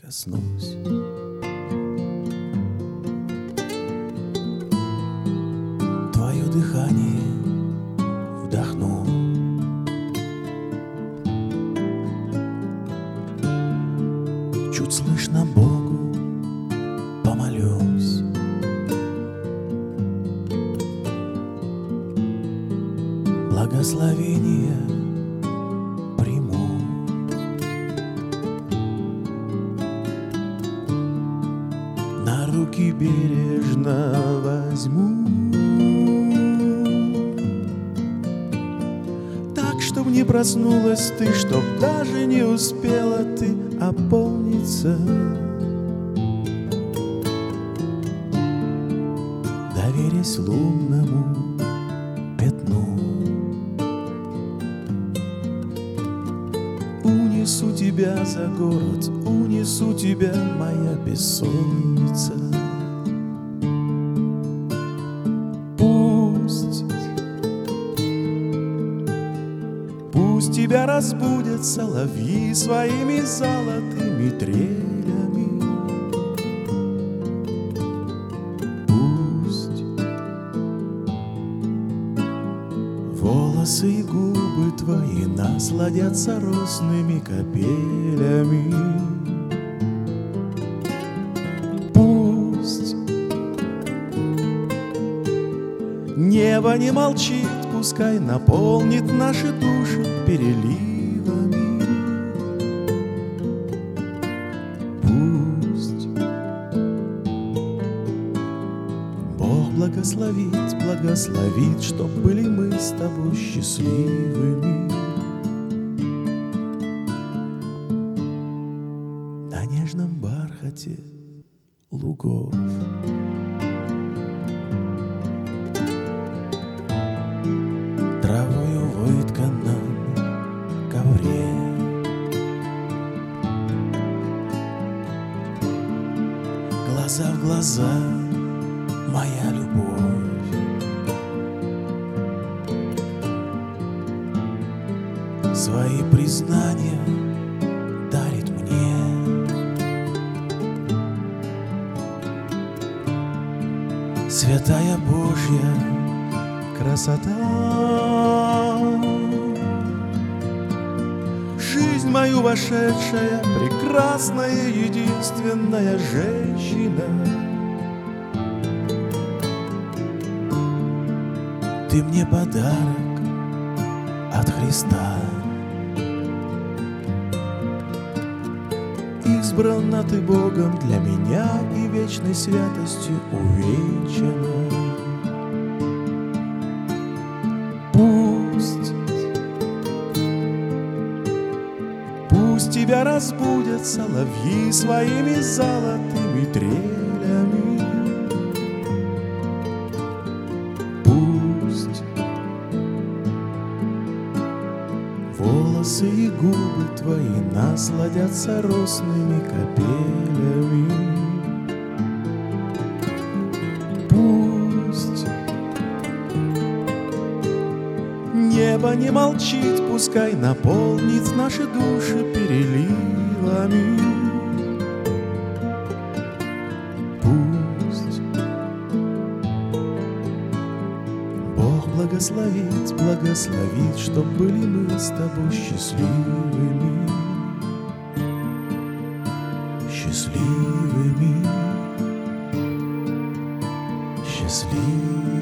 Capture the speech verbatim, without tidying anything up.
коснусь. Твое дыхание вдохну. Чуть слышно Богу помолюсь. Благословение приму. На руки бережно возьму, так, чтоб не проснулась ты, чтоб даже не успела ты опомниться. Доверясь лунному пятну, унесу тебя за город, унесу тебя, моя бессонница. Пусть, пусть тебя разбудят соловьи своими золотыми трелями. Пусть волосы и губы твои насладятся росными капелями. Пусть небо не молчит, пускай наполнит наши души переливами. Пусть Бог благословит, благословит, чтоб были мы с тобой счастливыми. На нежном бархате лугов травою вытканном ковре глаза в глаза, моя любовь. Свои признания дарит мне. Святая Божья красота, жизнь мою вошедшая, прекрасная, единственная женщина. Ты мне подарок от Христа. Избрана ты Богом для меня и вечной святостью увенчана. Пусть, пусть тебя разбудят соловьи своими золотыми трелями. Пусть волосы и губы твои насладятся росными капелями. Пусть небо не молчит, пускай наполнит наши души переливами. Пусть Бог благословит, благословит, чтоб были мы с тобой счастливыми. Счастливыми, счастливыми.